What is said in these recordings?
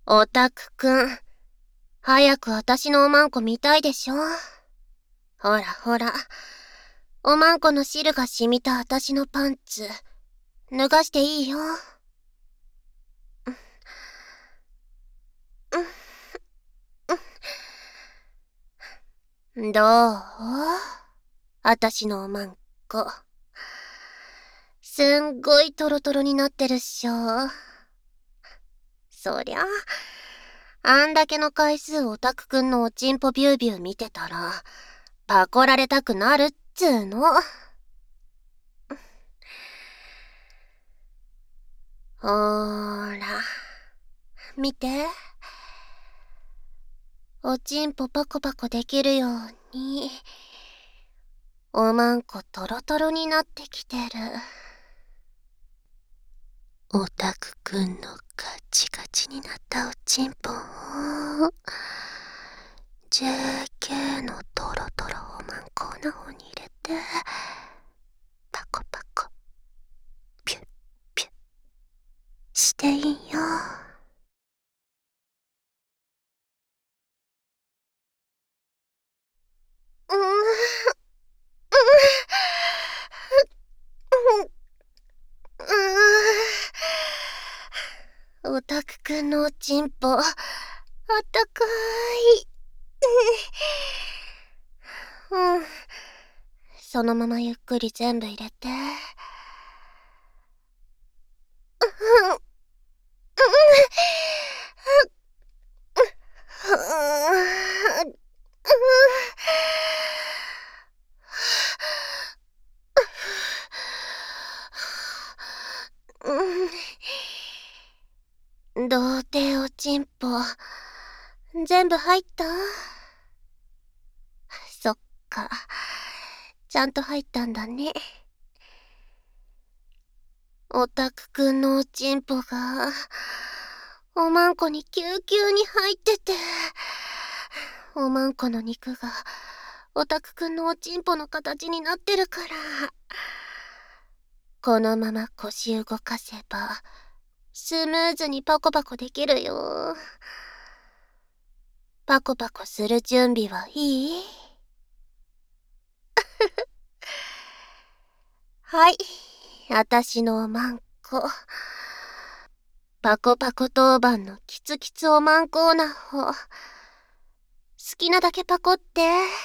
オタクくん、早く私のおまんこ見たいでしょ。ほらほら、おまんこの汁が染みた私のパンツ、脱がしていいよ。どう？私のおまんこ。すんごいトロトロになってるっしょ。そりゃ、あんだけの回数オタクくんのおちんぽビュービュー見てたら、パコられたくなるっつーの。ほーら、見て。おちんぽパコパコできるように、おまんこトロトロになってきてる。オタクくんのガチガチになったおちんぽを JK のトロトロおまんこの方に入れてパコパコピュッピュッしていいよ。オタクくんのおちんぽあったかい。そのままゆっくり全部入れて。童貞おちんぽ全部入った？そっか、ちゃんと入ったんだね。オタクくんのおちんぽがおまんこにぎゅうぎゅうに入ってて、おまんこの肉がオタクくんのおちんぽの形になってるから、このまま腰動かせばスムーズにパコパコできるよ。パコパコする準備はいい？はい、あたしのおまんこ。パコパコ当番のキツキツおまんこオナホ。好きなだけパコって。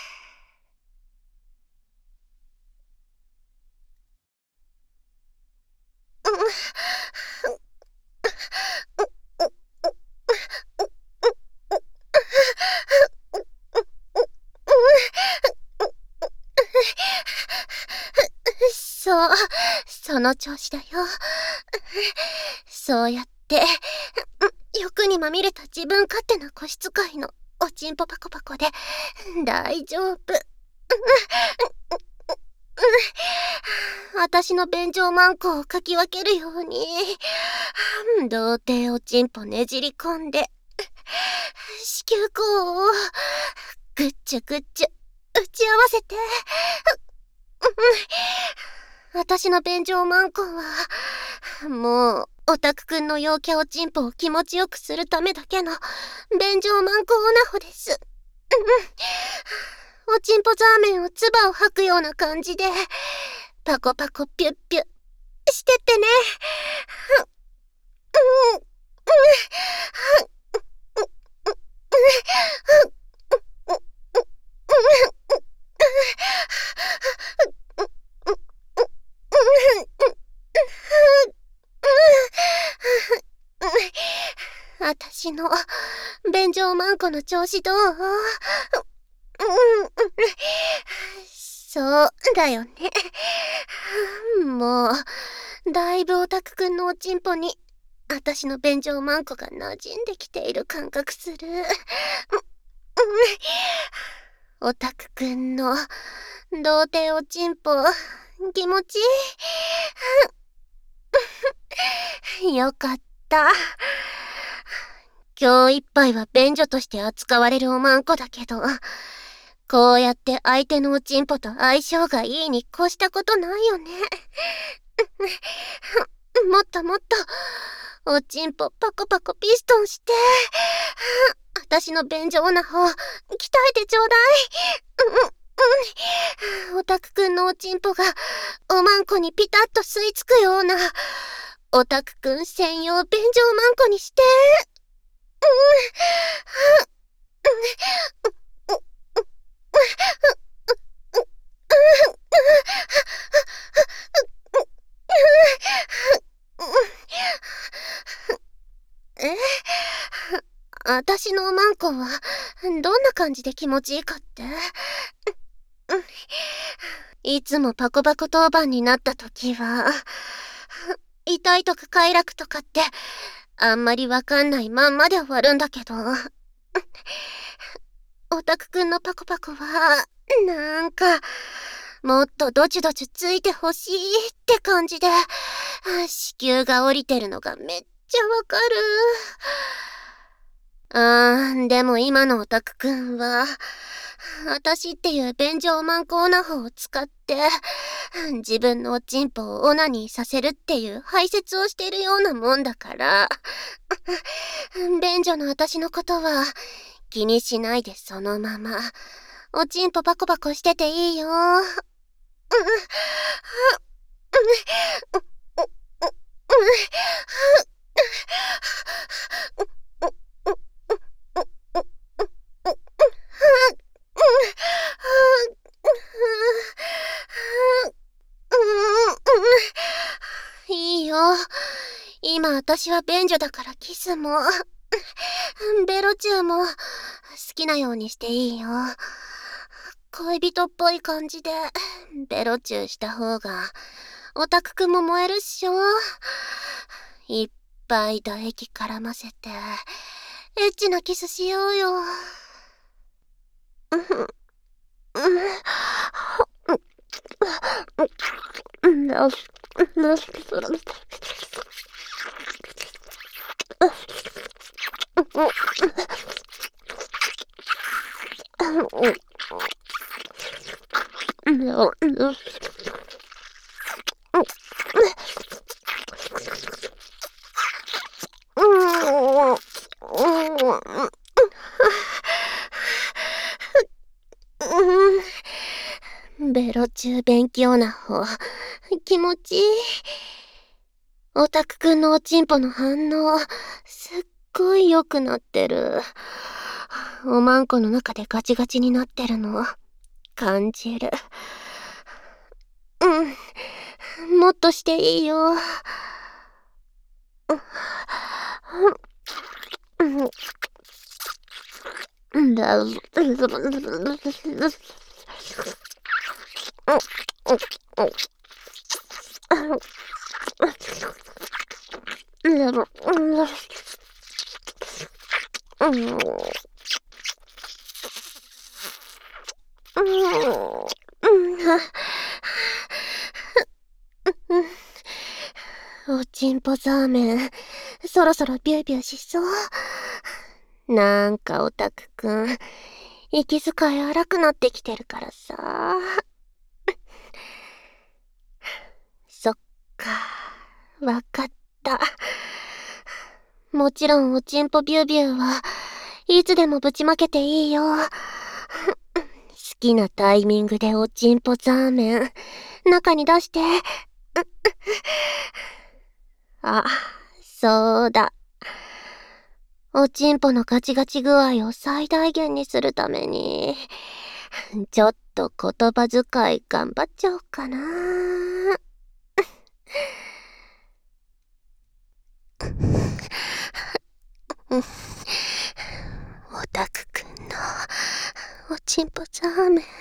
そう、その調子だよ。そうやって、欲にまみれた自分勝手な個室会のおちんぽパコパコで大丈夫。私の便所マンコをかき分けるように、童貞おちんぽねじり込んで、子宮口をぐっちゅぐっちゅ打ち合わせて、私の便所マンコは、もう、オタクくんの陽キャおちんぽを気持ちよくするためだけの、便所マンコオナホです。おちんぽザーメンを唾を吐くような感じで、パコパコピュッピュッしてってね。あたしの便所マンコの調子どう？そうだよね。もう、だいぶオタクくんのおちんぽに、あたしの便所マンコが馴染んできている感覚する。オタクくんの童貞おちんぽ、気持ちいい？よかった。今日いっぱいは便所として扱われるおまんこだけど、こうやって相手のおちんぽと相性がいいに越したことないよね。もっともっと、 おちんぽパコパコピストンして、私の便所オナホ、鍛えてちょうだい。オタクくんのおちんぽがおまんこにピタッと吸い付くような、オタクくん専用便所おまんこにして。私のおまんこはどんな感じで気持ちいいかって？いつもパコパコ当番になった時は、痛いとか快楽とかってあんまりわかんないまんまで終わるんだけど、オタクくんのパコパコはなんかもっとドチュドチュついてほしいって感じで、子宮が降りてるのがめっちゃわかる。でも今のオタクくんは、私っていう便所おまんこオナホを使って、自分のおちんぽをオナニーさせるっていう排泄をしているようなもんだから、便所の私のことは気にしないでそのまま、おちんぽパコパコしてていいよ。いいよ。今私は便所だからキスも、ベロチューも好きなようにしていいよ。恋人っぽい感じでベロチューした方がオタクくんも燃えるっしょ。いっぱい唾液絡ませてエッチなキスしようよ。ベロ中便器オナホ、気持ちいい。オタクくんのおちんぽの反応、すっごい良くなってる。おまんこの中でガチガチになってるの、感じる。もっとしていいよ。おちんぽザーメン、そろそろビュービューしそう。なんかオタクくん、息遣い荒くなってきてるからさ。そっか、わかった。もちろんおちんぽビュービューはいつでもぶちまけていいよ。好きなタイミングでおちんぽザーメン中に出して。あ、そうだ。おちんぽのガチガチ具合を最大限にするために、ちょっと言葉遣い頑張っちゃおうかな。オタクくんのおちんぽザーメン、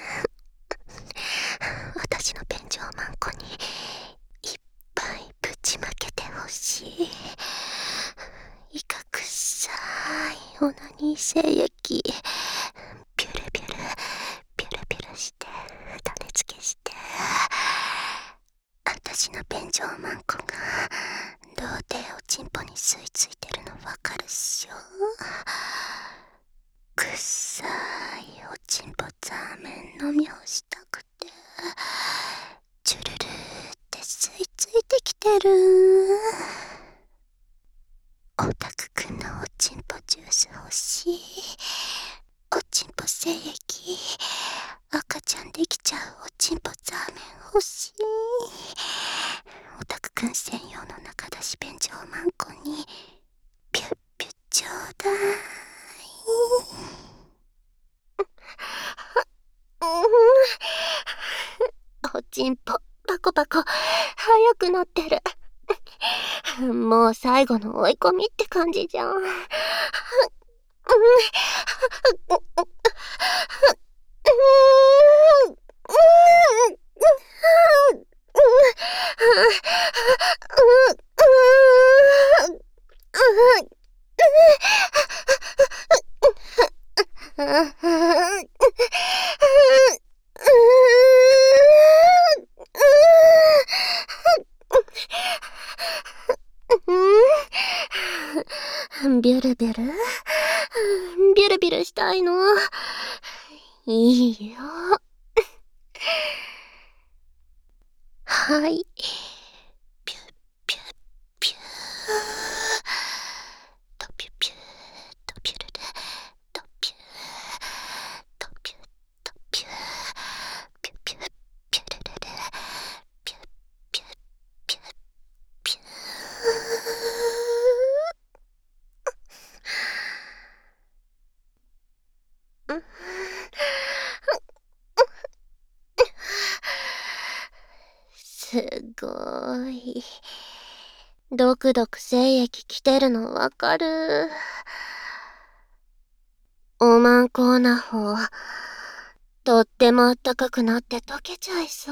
私の便所マンコにいっぱいぶちまけてほしい。いかくさいオナニー精液、ピュルピュルピュルピュルして種付けして、私の便所マンコが童貞おちんぽに吸い付いてるのわかるっしょ。くっさいおちんぽザーメン飲み干したくて、チュルルって吸い付いてきてる。 ジュース欲しい。おちんぽ精液。赤ちゃんできちゃうおちんぽザーメン欲しい。オタクくん専用の中出し便所マンコにピュッピュッちょうだい。おちんぽパコパコ速くなってる。もう最後の追い込みって感じじゃん。ビュルビュルビュルビュルしたいの。いいよ。はい。ピュッピュッピュー。とピュピューとピュルルとピューとピュッとピューピュピュッピュルルルピュッピュッピュッピュー。すごい。ドクドク精液来てるのわかる。おまんこな方、とってもあったかくなって溶けちゃいそう。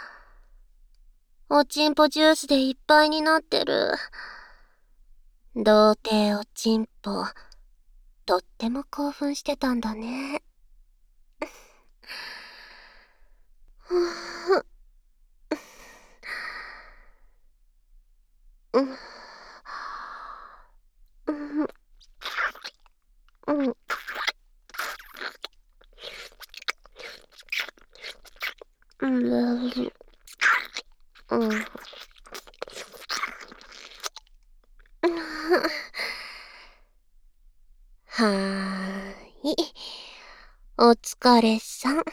おちんぽジュースでいっぱいになってる。童貞おちんぽ、とっても興奮してたんだね。はーい。お疲れさん。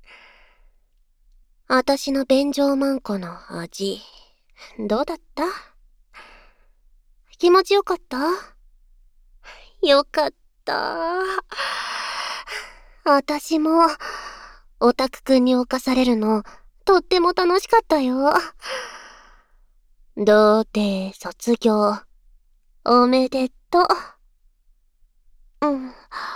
あたしの便所マンコの味、どうだった？気持ちよかった？よかった。あたしも、オタクくんに侵されるの、とっても楽しかったよ。童貞卒業、おめでとう。